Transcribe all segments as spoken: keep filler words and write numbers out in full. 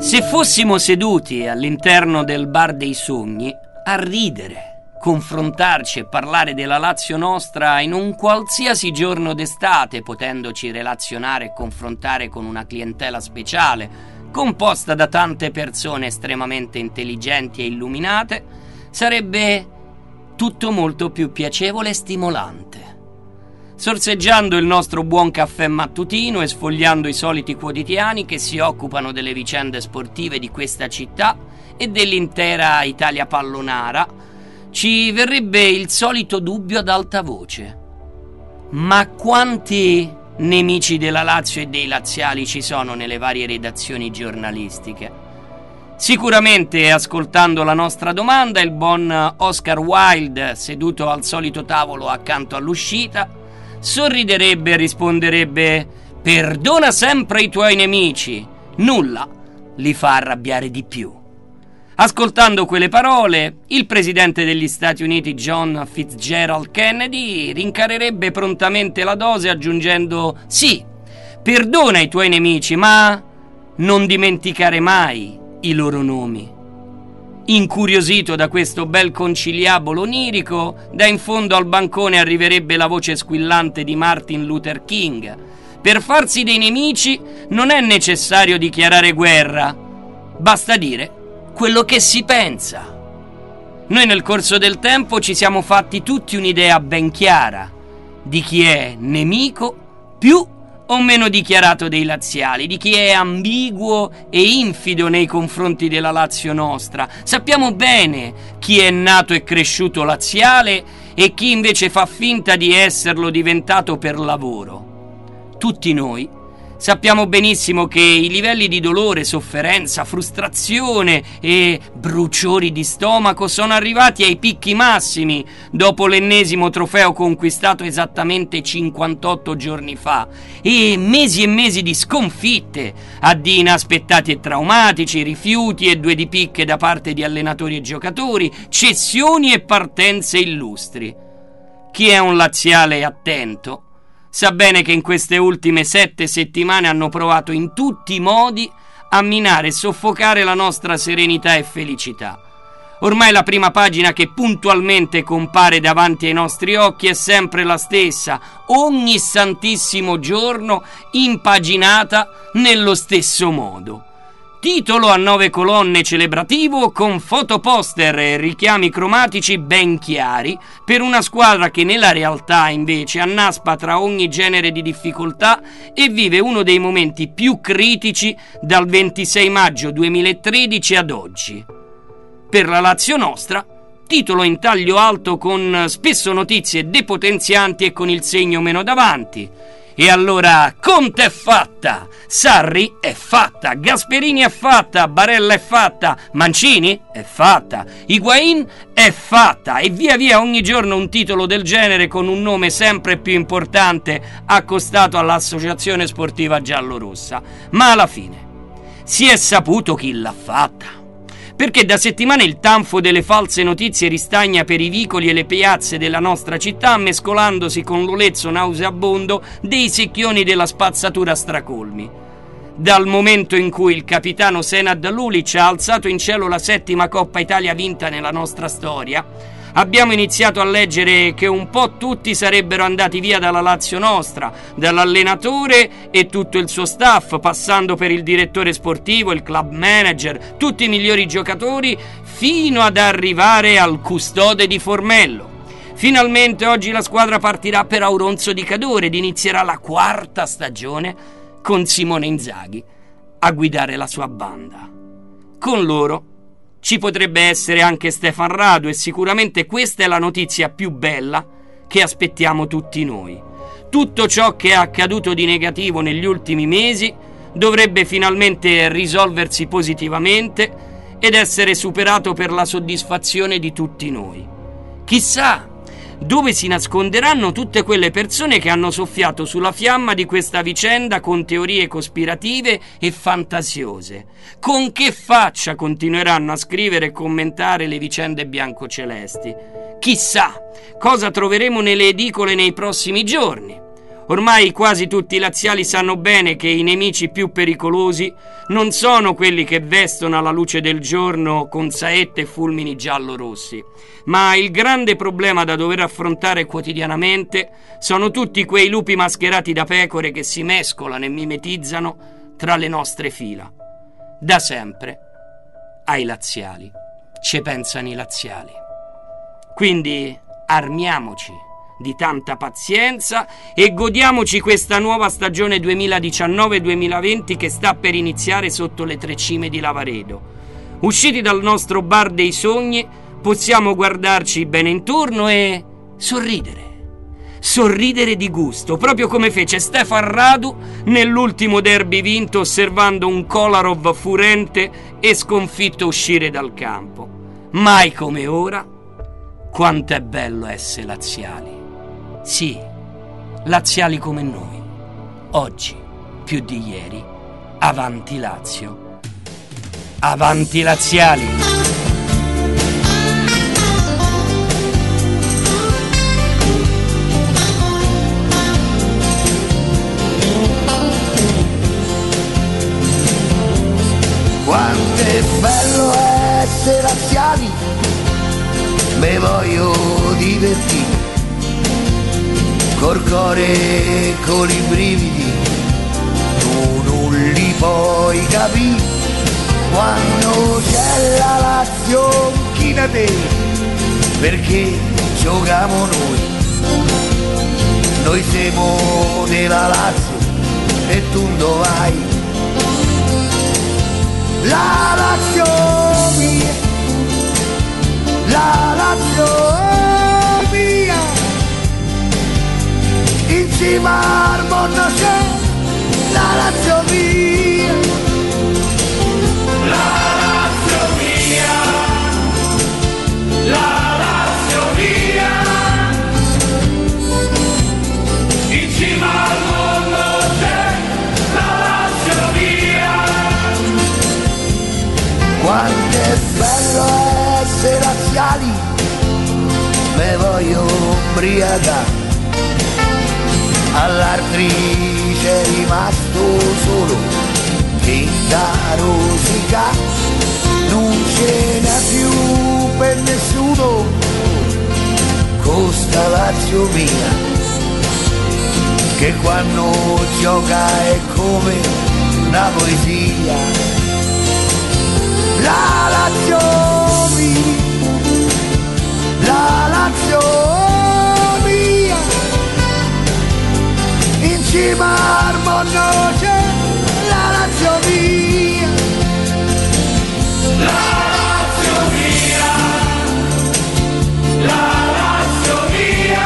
Se fossimo seduti all'interno del bar dei sogni a ridere, confrontarci e parlare della Lazio nostra in un qualsiasi giorno d'estate, potendoci relazionare e confrontare con una clientela speciale, composta da tante persone estremamente intelligenti e illuminate, sarebbe tutto molto più piacevole e stimolante. Sorseggiando il nostro buon caffè mattutino e sfogliando i soliti quotidiani che si occupano delle vicende sportive di questa città e dell'intera Italia pallonara, ci verrebbe il solito dubbio ad alta voce: ma quanti nemici della Lazio e dei laziali ci sono nelle varie redazioni giornalistiche? Sicuramente, ascoltando la nostra domanda, il buon Oscar Wilde, seduto al solito tavolo accanto all'uscita, sorriderebbe e risponderebbe: perdona sempre i tuoi nemici, nulla li fa arrabbiare di più. Ascoltando quelle parole, il presidente degli Stati Uniti John Fitzgerald Kennedy rincarerebbe prontamente la dose aggiungendo: sì, perdona i tuoi nemici, ma non dimenticare mai i loro nomi. Incuriosito da questo bel conciliabolo onirico, da in fondo al bancone arriverebbe la voce squillante di Martin Luther King: per farsi dei nemici non è necessario dichiarare guerra, basta dire quello che si pensa. Noi nel corso del tempo ci siamo fatti tutti un'idea ben chiara di chi è nemico più o meno dichiarato dei laziali, di chi è ambiguo e infido nei confronti della Lazio nostra. Sappiamo bene chi è nato e cresciuto laziale e chi invece fa finta di esserlo diventato per lavoro. Tutti noi sappiamo benissimo che i livelli di dolore, sofferenza, frustrazione e bruciori di stomaco sono arrivati ai picchi massimi dopo l'ennesimo trofeo conquistato esattamente cinquantotto giorni fa, e mesi e mesi di sconfitte, addii inaspettati e traumatici, rifiuti e due di picche da parte di allenatori e giocatori, cessioni e partenze illustri. Chi è un laziale attento sa bene che in queste ultime sette settimane hanno provato in tutti i modi a minare e soffocare la nostra serenità e felicità. Ormai la prima pagina che puntualmente compare davanti ai nostri occhi è sempre la stessa, ogni santissimo giorno impaginata nello stesso modo. Titolo a nove colonne celebrativo con fotoposter e richiami cromatici ben chiari per una squadra che nella realtà invece annaspa tra ogni genere di difficoltà e vive uno dei momenti più critici dal ventisei maggio duemilatredici ad oggi. Per la Lazio nostra, titolo in taglio alto con spesso notizie depotenzianti e con il segno meno davanti. E allora Conte è fatta, Sarri è fatta, Gasperini è fatta, Barella è fatta, Mancini è fatta, Higuain è fatta, e via via ogni giorno un titolo del genere con un nome sempre più importante accostato all'associazione sportiva giallorossa. Ma alla fine si è saputo chi l'ha fatta, perché da settimane il tanfo delle false notizie ristagna per i vicoli e le piazze della nostra città, mescolandosi con l'olezzo nauseabondo dei secchioni della spazzatura stracolmi. Dal momento in cui il capitano Senad Lulic ha alzato in cielo la settima Coppa Italia vinta nella nostra storia, abbiamo iniziato a leggere che un po' tutti sarebbero andati via dalla Lazio nostra, dall'allenatore e tutto il suo staff, passando per il direttore sportivo, il club manager, tutti i migliori giocatori, fino ad arrivare al custode di Formello. Finalmente oggi la squadra partirà per Auronzo di Cadore ed inizierà la quarta stagione con Simone Inzaghi a guidare la sua banda. Con loro ci potrebbe essere anche Stefan Radu, e sicuramente questa è la notizia più bella che aspettiamo tutti noi. Tutto ciò che è accaduto di negativo negli ultimi mesi dovrebbe finalmente risolversi positivamente ed essere superato per la soddisfazione di tutti noi. Chissà dove si nasconderanno tutte quelle persone che hanno soffiato sulla fiamma di questa vicenda con teorie cospirative e fantasiose. Con che faccia continueranno a scrivere e commentare le vicende biancocelesti? Chissà cosa troveremo nelle edicole nei prossimi giorni. Ormai quasi tutti i laziali sanno bene che i nemici più pericolosi non sono quelli che vestono alla luce del giorno con saette e fulmini giallo-rossi, ma il grande problema da dover affrontare quotidianamente sono tutti quei lupi mascherati da pecore che si mescolano e mimetizzano tra le nostre fila. Da sempre ai laziali ci pensano i laziali. Quindi armiamoci di tanta pazienza e godiamoci questa nuova stagione duemiladiciannove duemilaventi che sta per iniziare sotto le tre cime di Lavaredo. Usciti dal nostro bar dei sogni, possiamo guardarci bene intorno e sorridere. Sorridere di gusto, proprio come fece Stefan Radu nell'ultimo derby vinto osservando un Kolarov furente e sconfitto uscire dal campo. Mai come ora, quanto è bello essere laziali. Sì, laziali come noi. Oggi, più di ieri, avanti Lazio. Avanti laziali! Quanto è bello essere laziali, me voglio divertire, col cuore, con i brividi, tu non li puoi capire, quando c'è la Lazio china te, perché giochiamo noi, noi siamo della Lazio e tu dove vai? La Lazio mia, la Lazio mia, insieme al mondo c'è la Lazio mia, la Lazio mia, la Lazio mia, insieme al mondo c'è la Lazio mia. Quanto è bello essere laziali, me voglio ubriacare, all'altri c'è rimasto solo che da rosica, non ce n'è più per nessuno, costa Lazio mia, che quando gioca è come una poesia. La Lazio mia, la Lazio mia, insieme al mondo c'è la Lazio mia, la Lazio mia, la Lazio mia,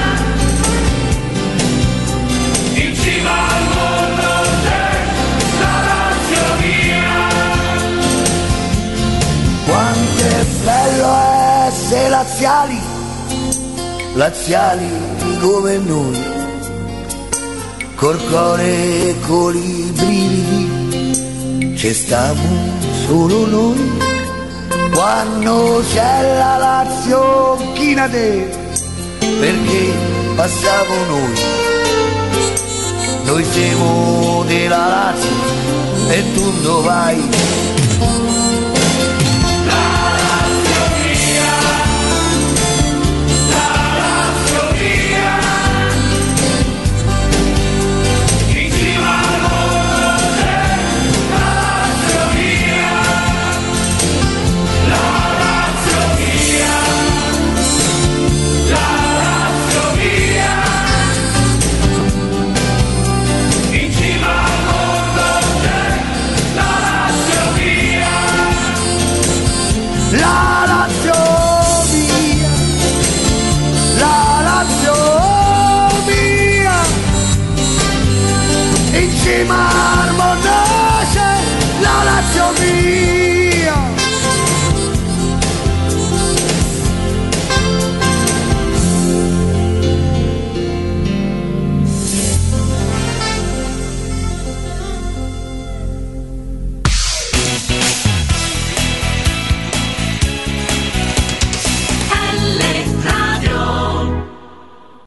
insieme al mondo c'è la Lazio mia. Quanto è bello essere laziali, laziali come noi, col cuore e con i brividi, ci stiamo solo noi, quando c'è la Lazio china te, perché passiamo noi, noi siamo della Lazio e tu dove vai?